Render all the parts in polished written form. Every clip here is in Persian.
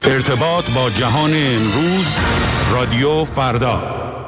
ارتباط با جهان امروز، رادیو فردا.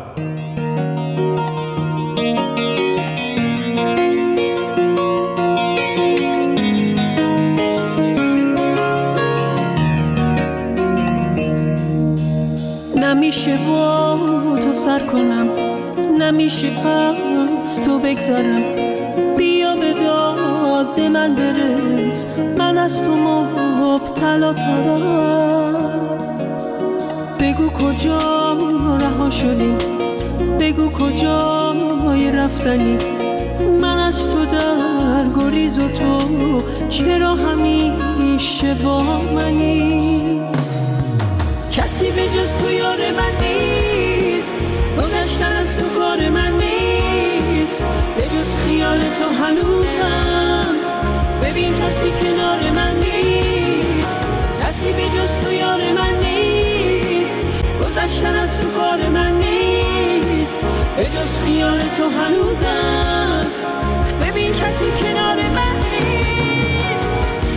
نمیشه با تو سر کنم، نمیشه از تو بگذرم، بیا به داد من برس، من از تو مبتلا ترم. بگو کجا رها شدیم، بگو کجای رفتنی، من از تو در گریز و تو چرا همیشه با منی؟ کسی به جز تو یار من نیست، گذشتن از تو کار من نیست، به جز خیال تو هنوزم ببین کسی کنار من نیست، کسی به جز تو یار من نیست، گذشتن از تو کار من نیست، به جز خیال تو هنوزم ببین کسی کنار من نیست.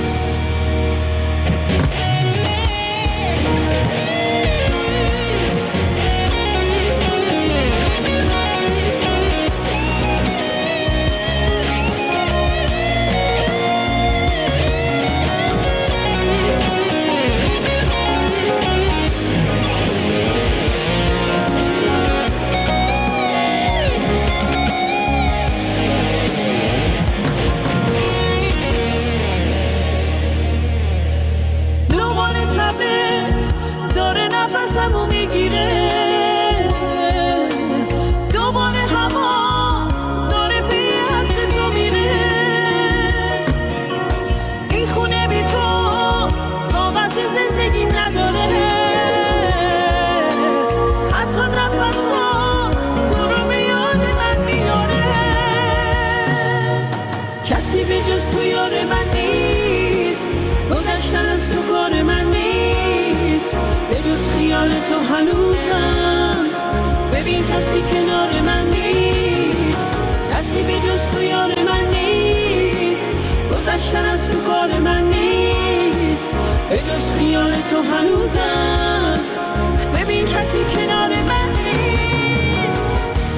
نفسمو میگیره، دوباره هوا داره به عطر تو میره، این خونه بی تو طاقت زندگیم نداره، حتی نفسا تو رو به یاد من میاره، کسی به جز تو یار من نیست، گذشتن از تو کار من نیست، به جز خیال تو هنوزم ببین کسی کنار من نیست، کسی به جز تو یار من نیست، گذشتن از تو کار من نیست، به جز خیال تو هنوزم ببین کسی کنار من نیست.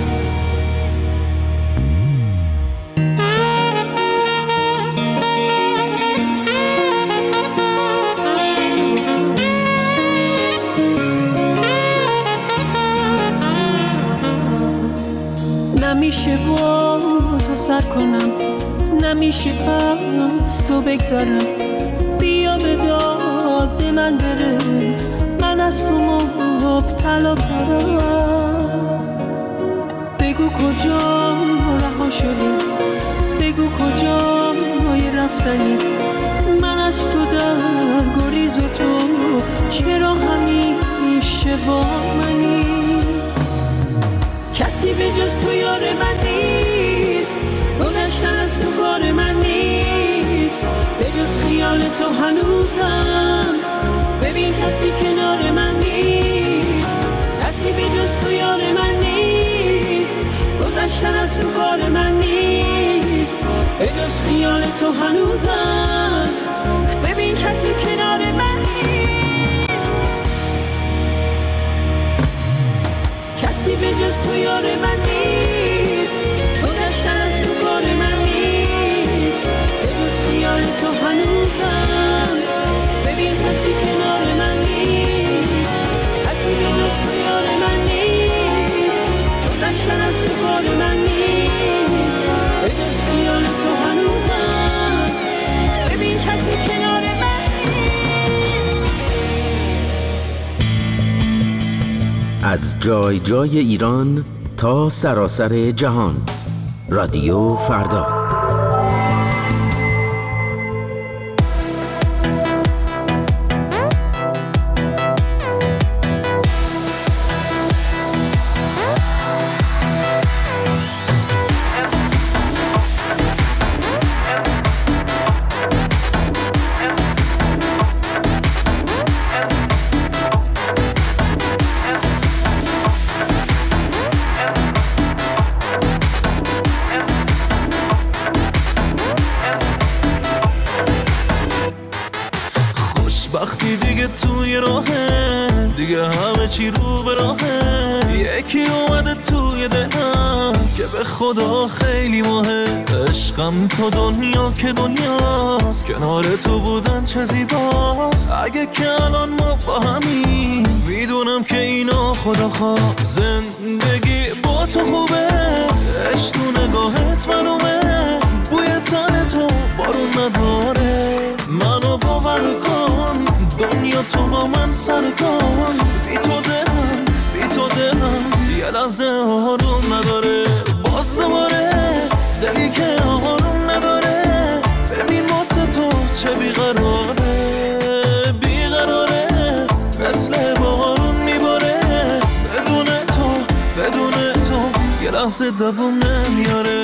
نمیشه با تو سر کنم، نمیشه از تو بگذرم، بیا به داد من برس، من از تو مبتلا ترم. بگو کجا رها شدیم، بگو کجای رفتنی، من از تو در گریز و تو چرا همیشه با منی؟ کسی به جز تو یار من نیست، گذشتن از تو کار من نیست، به جز خیال تو هنوزم ببین کسی کنار من نیست، کسی به جز تو یار من نیست، گذشتن از تو کار من نیست، به جز خیال تو هنوزم ببین کسی کنار من نیست، کسی به جز تو یار من نیست، گذشتن از تو کار من نیست، به جز خیال تو هنوزم ببین کسی کنار من نیست، کسی به جز تو یار من نیست، گذشتن از تو کار من نیست، به جز خیال تو هنوزم ببین کسی کنار من نیست. از جای جای ایران تا سراسر جهان، رادیو فردا. خوشبختی دیگه توی راهه، دیگه همه چی رو به راهه. یکی اومده توی دلم که به خدا خیلی مهم. عشقم تو دنیا که دنیاست، کنار تو بودن چه زیباست. اگه که الان ما با همین، میدونم که اینا خدا خواست. زندگی با تو خوبه، عشق تو نگاهت معلومه. بوی تن تو بارون نداره، منو باور کن. دنیا تو با من سر کن. بی تو دلم یه لحظه آروم نداره. باز دوباره دلی که آروم نداره. ببین واسه تو چه بیقراره، مثل بارون میباره. بدون تو یه لحظه دوام نمیاره.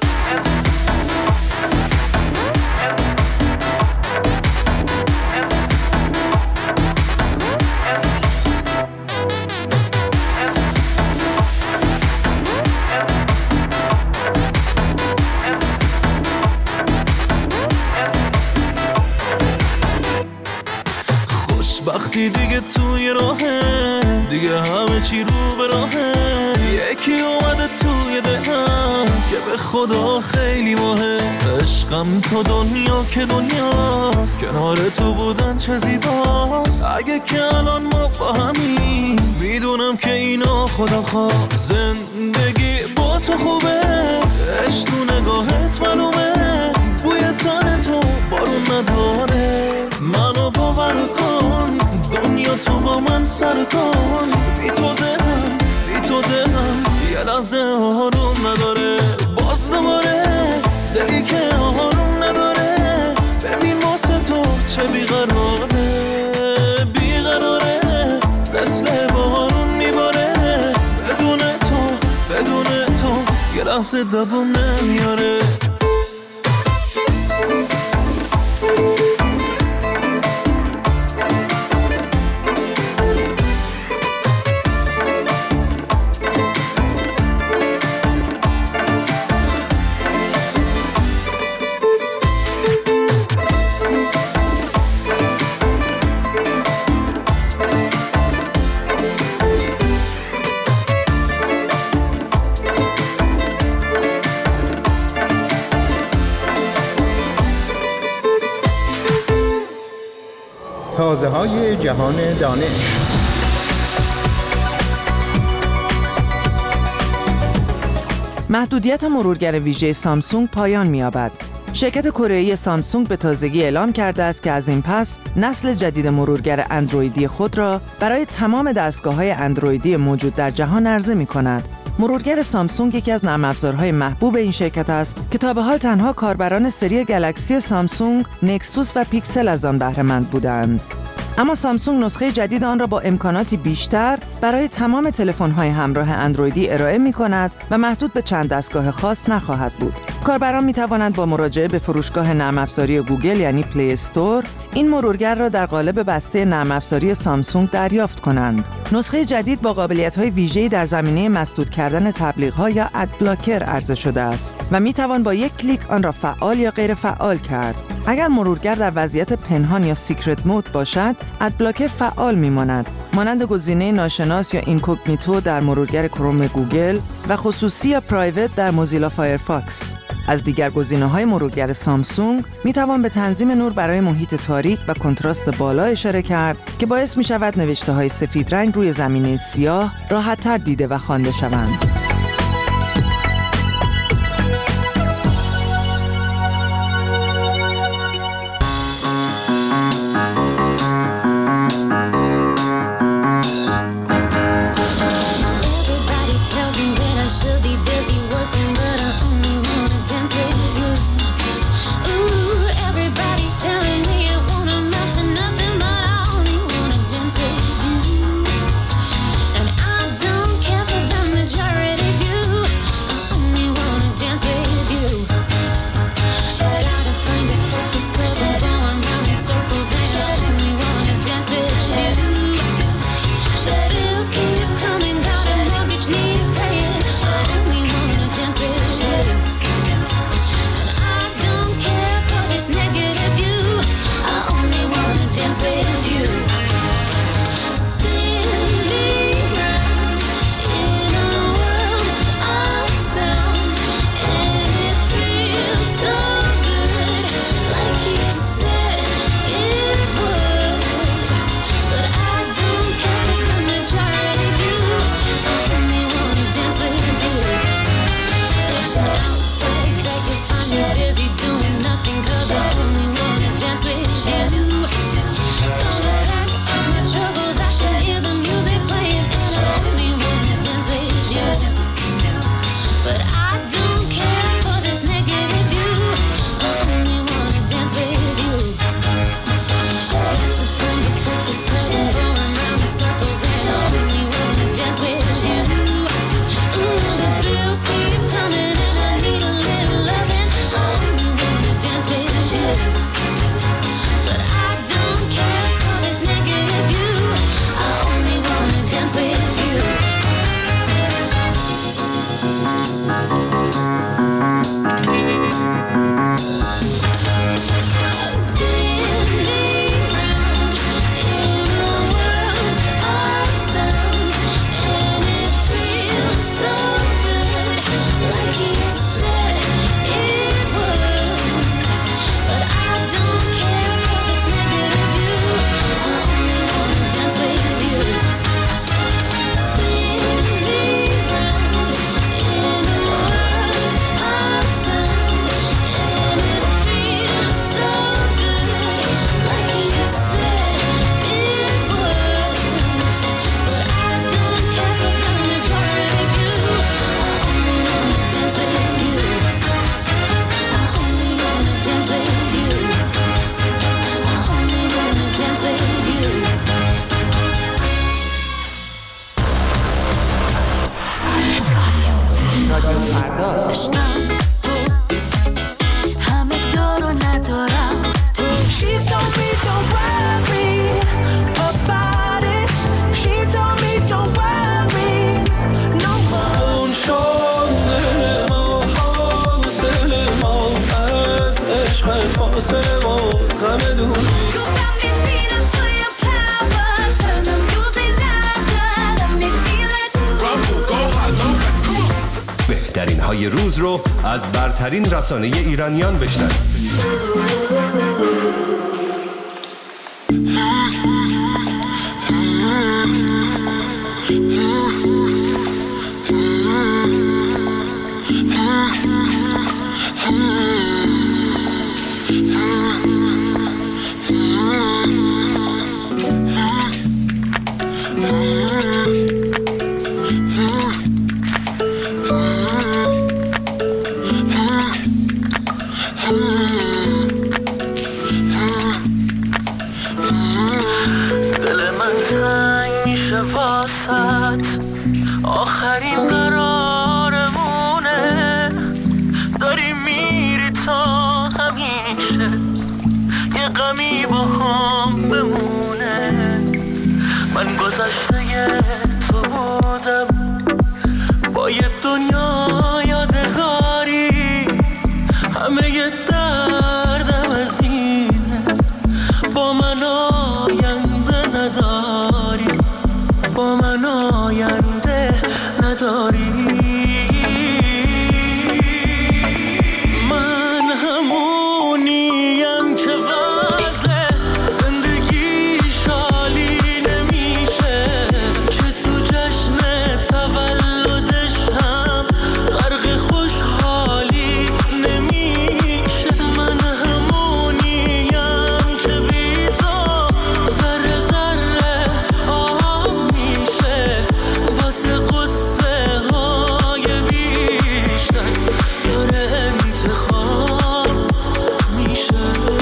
خوشبختی دیگه توی راهه، دیگه همه چی رو به راهه. یکی اومده توی دلم که به خدا خیلی مهم. عشقم تو دنیا که دنیاست، کنار تو بودن چه زیباست. اگه که الان ما با همین، میدونم که اینا خدا خواست. زندگی با تو خوبه، عشق تو نگاهت معلومه. بوی تن تو بارون نداره، منو باور کن. دنیا تو با من سر کن. بی تو دلم یه لحظه آروم نداره. باز دوباره دلی که آروم نداره. ببین واسه تو چه بیقراره، مثل بارون میباره. بدون تو یه لحظه دوام نمیاره. تازه‌های جهان دانش. محدودیت مرورگر ویژه سامسونگ پایان می‌یابد. شرکت کره‌ای سامسونگ به تازگی اعلام کرده است که از این پس نسل جدید مرورگر اندرویدی خود را برای تمام دستگاه‌های اندرویدی موجود در جهان عرضه می‌کند. مرورگر سامسونگ یکی از نرم افزارهای محبوب این شرکت است که تا به حال تنها کاربران سری گلکسی سامسونگ، نکسوس و پیکسل از آن بهره مند بودند. اما سامسونگ نسخه جدید آن را با امکاناتی بیشتر برای تمام تلفن‌های همراه اندرویدی ارائه می‌کند و محدود به چند دستگاه خاص نخواهد بود. کاربران می‌توانند با مراجعه به فروشگاه نرم افزاری گوگل یعنی پلی استور این مرورگر را در قالب بسته نرم افزاری سامسونگ دریافت کنند. نسخه جدید با قابلیت‌های ویژه‌ای در زمینه مسدود کردن تبلیغ‌ها یا اد بلاکر عرضه شده است و می‌توان با یک کلیک آن را فعال یا غیر فعال کرد. اگر مرورگر در وضعیت پنهان یا سیکرت مود باشد، اد بلاکر فعال می‌ماند، مانند گزینه ناشناس یا اینکوگنیتو در مرورگر کروم گوگل و خصوصی یا پرایوت در موزیلا فایرفاکس. از دیگر گزینه‌های مرورگر سامسونگ می‌توان به تنظیم نور برای محیط تاریک و کنتراست بالا اشاره کرد که باعث می‌شود نوشته‌های سفید رنگ روی زمینه سیاه راحت‌تر دیده و خوانده شوند. Majority بهترین های روز رو از برترین رسانه ایرانیان بشنوید. آخرین قرارمونه، داری میری تا همیشه یه غمی با هم بمونه. من گذشته تو بودم با یه دنیا یادگاری، همه یه دردم از اینه با من آینده نداری، با من آینده نداری. من همونیم که وضع زندگی شالی نمیشه، که تو جشن تولدش هم غرق خوشحالی نمیشه. من همونیم که بی تو ذره ذره آب میشه، واسه قصه های بیشتر داره انتخاب میشه.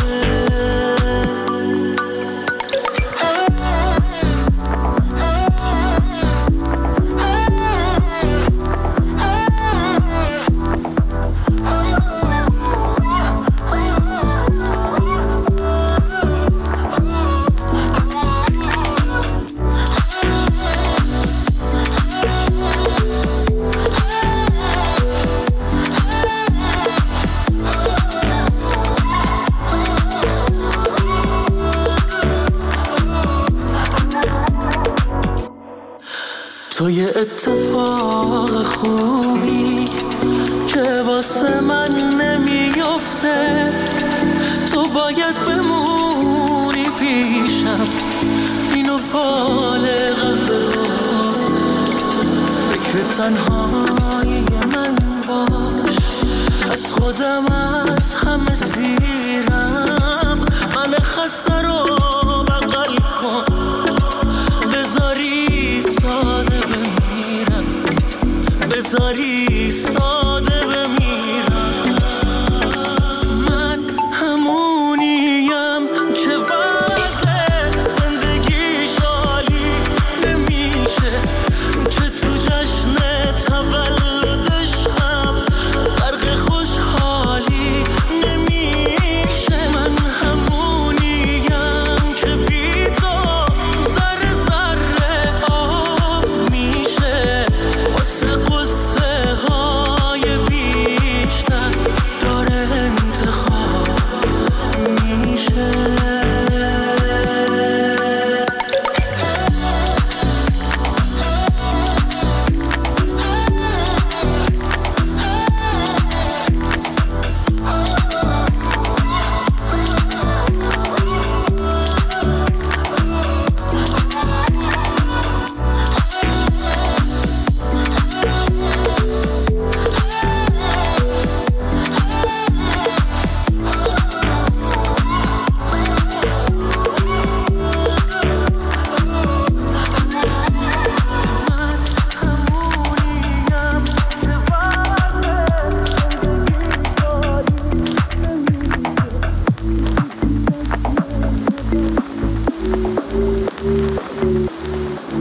تو یه اتفاق خوبی که واسه من نمیفته، تو باید بمونی پیشم، اینو فالقم بگفته. فکر تنهایی من باش، از خودم از همه سیرم. من خسته رو بغل کن، بذاری ایستاده بمیرم، بذاری ایستاده بمیرم. من همونیم که وضع زندگی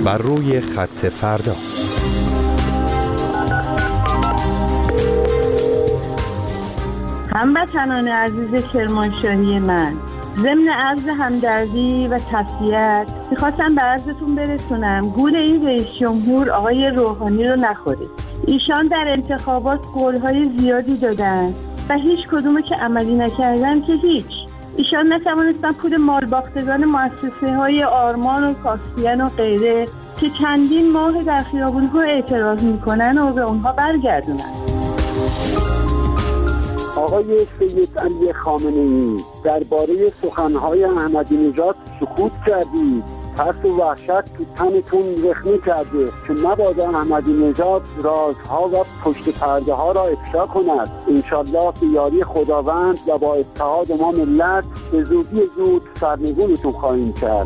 بر روی خط فردا. هموطنان عزیز کرمانشاهی من، ضمن عرض همدردی و تسلیت میخواستم به عرضتون برسونم گول این رئیس جمهور آقای روحانی رو نخورید. ایشان در انتخابات قولهای زیادی دادن و هیچ کدومو که عملی نکردن که هیچ. ایشان نتوانستن پول مالباختگان مؤسسه های آرمان و کاسپین و غیره که چندین ماه در خیابون‌ها اعتراض میکنن و به اونها برگردونن. آقای سید علی خامنه‌ای درباره سخنهای احمدی نژاد سکوت کردید. ترس و وحشت تو تنتون رخنه کرده که مبادا احمدی نژاد رازها و پشت پرده ها را افشا کند. انشالله به یاری خداوند و با اتحاد ما ملت به زودی زود سرنگونتون خواهیم کرد.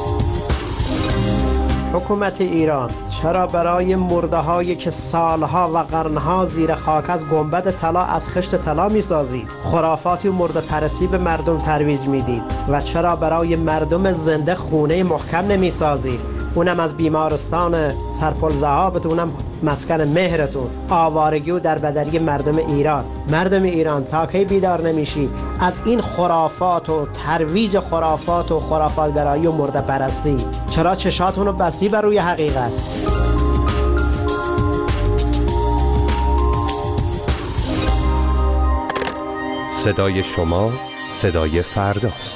حکومت ایران چرا برای مرده هایی که سالها و قرنها زیر خاک از گنبد طلا از خشت طلا می سازید خرافاتی و مرده پرستی به مردم ترویج میدید و چرا برای مردم زنده خونه محکم نمی سازید، اونم از بیمارستان سرپل ذهابتون، اونم مسکن مهرتون، آوارگی و دربدری مردم ایران. مردم ایران تا کی بیدار نمیشی از این خرافات و ترویج خرافات و خرافاتگرایی و مرده پرستی؟ چرا چشاتون رو بستی بر روی حقیقت؟ صدای شما صدای فرداست.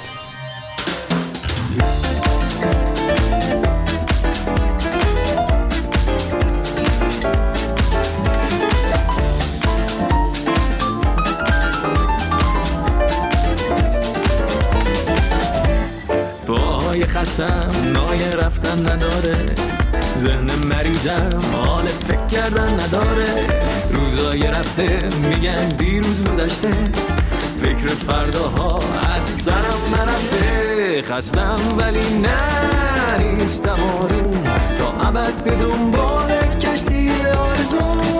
خستم نای رفتن نداره، ذهن مریضم حال فکر کردن نداره، روزای رفته میگن دیروز گذشته، فکر فرداها از سرم نرفته، خستم ولی نه نیستم آروم، تا ابد به دنبال کشتی آرزوم.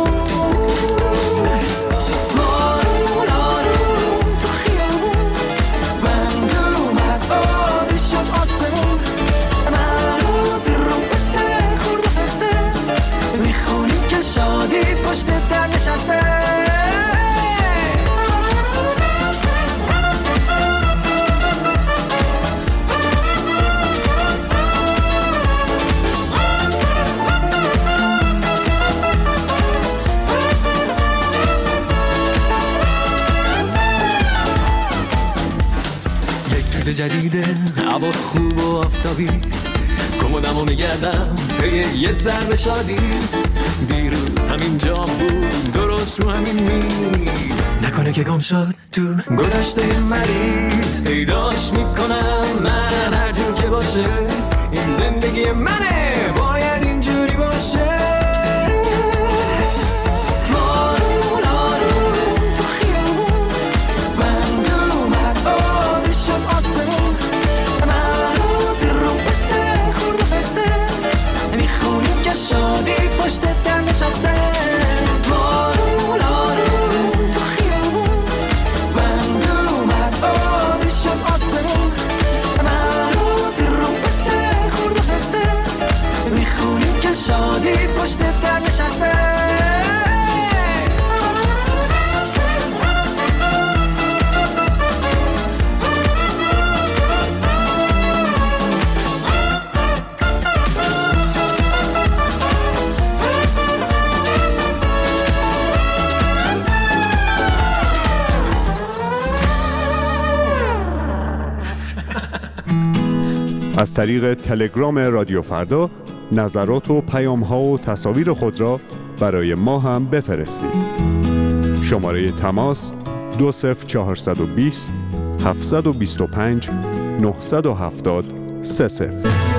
جدیده هوا خوب و آفتابی، کمدمو میگردم پی یه ذره شادی، دیروز همین جا بود درست رو همین میز، نکنه که گم شد تو گذشته مریض، پیداش میکنم من هر جور که باشه، این زندگی منه باید اینجوری باشه. شادی پشت در نشسته، بارون آروم تو خیابون، بند اومد آبی شد آسمون، مرود رو بته خورد و خسته، میخونیم که شادی پشت در نشسته. از طریق تلگرام رادیو فردا نظرات و پیام‌ها و تصاویر خود را برای ما هم بفرستید. شماره تماس 20420 725 970 30.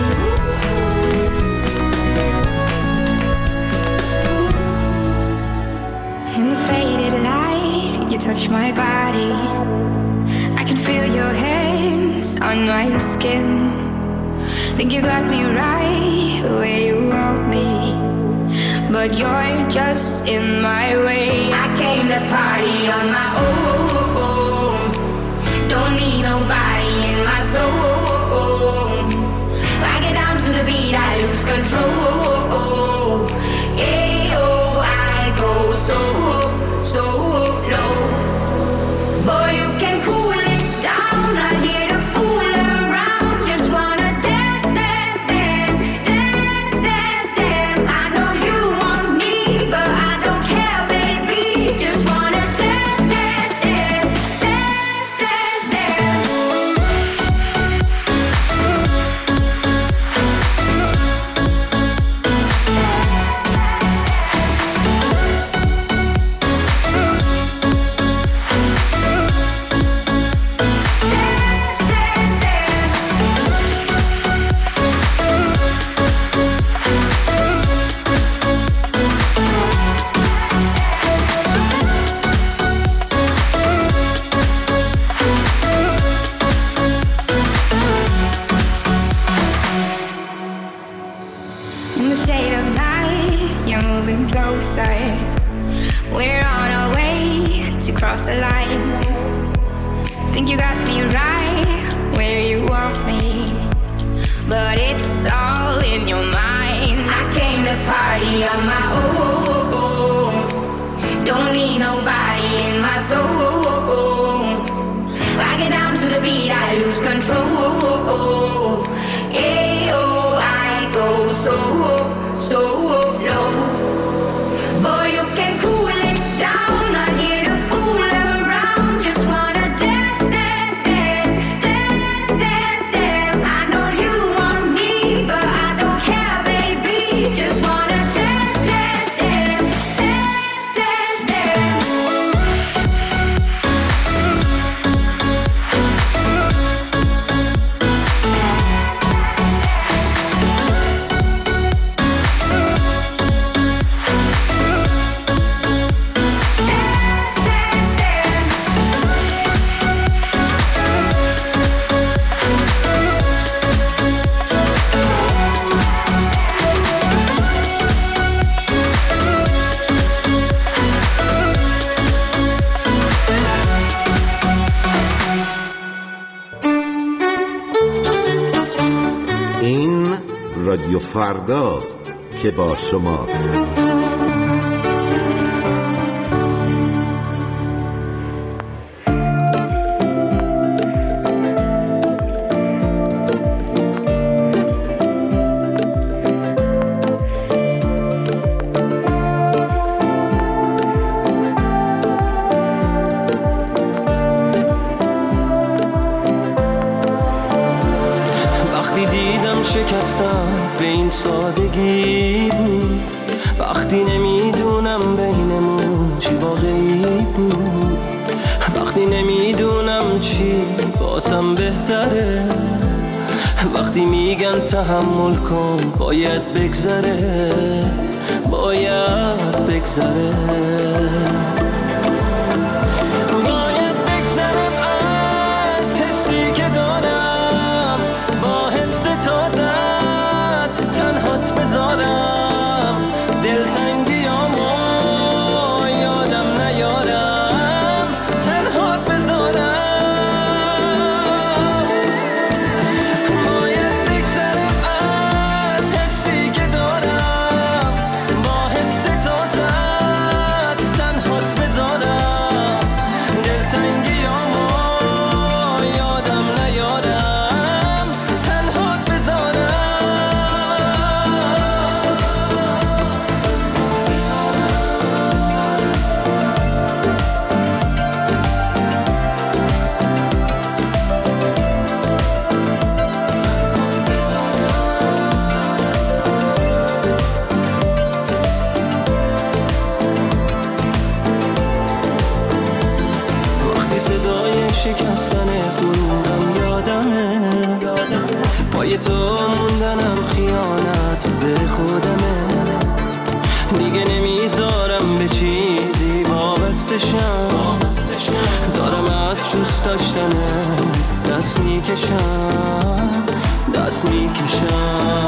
In the faded light, you touch my body. I can feel your hands on my skin. Think you got me right where you want me, but you're just in my way. I came to party on my own, don't need nobody in my soul. I get down to the beat, I lose control. Yeah, oh, I go so low. Boy, you can cool it down, not here to fool around. Just wanna dance, dance, dance, dance, dance, dance. I know you want me, but I don't care, baby. Just wanna dance, dance, dance, dance, dance, dance. In the shade of night, you're moving closer. We're on our way to cross the line. Think you got me right where you want me, but it's all in your mind. I came to party on my own. Don't need nobody in my soul. I get down to the beat, I lose control. Yeah, oh, I go so low. Boy, you can cool it down, not here to fool around. Just wanna dance, dance, dance, dance, dance, dance. I know you want me, but I don't care, baby. Just wanna dance, dance, dance, dance, dance, dance. این رادیو فرداست که با شماست. وقتی دیدم شکستم به این سادگی بود، وقتی نمیدونم بینمون چی واقعی بود، وقتی نمیدونم چی باسم بهتره، وقتی میگن تحمل کن باید بگذره، باید بگذره. شکستن غرورم یادمه پای تو موندنم خیانت به خودمه دیگه نمیذارم به چیزی وابستشم دارم از دوست داشتنم دست میکشم